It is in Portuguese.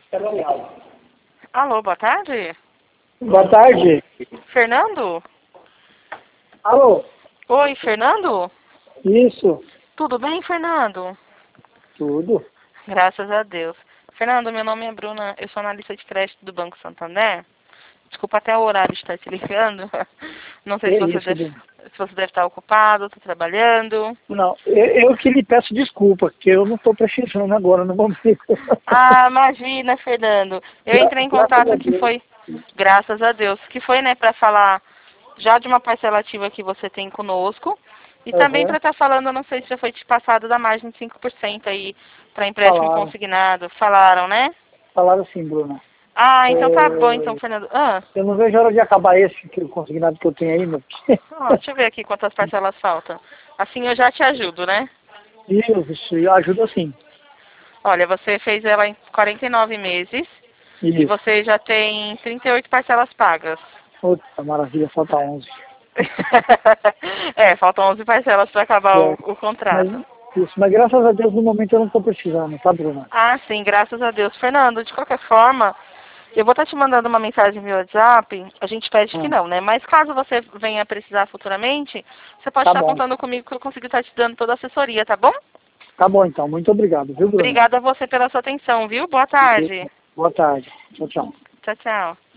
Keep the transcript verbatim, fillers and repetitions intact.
Alô, boa tarde. Boa tarde. Fernando? Alô? Oi, Fernando? Isso. Tudo bem, Fernando? Tudo. Graças a Deus. Fernando, meu nome é Bruna, eu sou analista de crédito do Banco Santander. Desculpa até o horário de estar te ligando. Não sei É se você, isso, deve, Bruna. se você deve estar ocupado, está trabalhando. Não, eu, eu que lhe peço desculpa, que eu não estou precisando agora no momento. Ah, imagina, Fernando. Eu Gra- entrei em Graças a contato que Deus. foi, graças a Deus, que foi, né, para falar já de uma parcela ativa que você tem conosco. E também Aham. para estar falando, eu não sei se já foi te passado da margem de cinco por cento aí para empréstimo Falaram. consignado. Falaram, né? Falaram sim, Bruna. Ah, então tá bom, então, É, Fernando. Ah, eu não vejo a hora de acabar esse que o consignado que eu tenho aí, meu. ó, deixa eu ver aqui quantas parcelas faltam. Assim eu já te ajudo, né? Isso, ajuda sim. Olha, você fez ela em quarenta e nove meses e Isso. você já tem trinta e oito parcelas pagas. Outra maravilha, falta onze. É, faltam onze parcelas para acabar o, É, o mas, contrato. isso, mas graças a Deus no momento eu não estou precisando, tá, Bruna? Ah, sim, graças a Deus. Fernando, de qualquer forma, eu vou estar te mandando uma mensagem via WhatsApp. A gente pede que Ah, não, né? Mas caso você venha precisar futuramente, você pode tá estar bom. contando comigo que eu consigo estar te dando toda a assessoria, tá bom? Tá bom então, muito obrigado, viu, Bruna? Obrigada a você pela sua atenção, viu? Boa tarde. Boa tarde. Tchau, tchau. Tchau, tchau.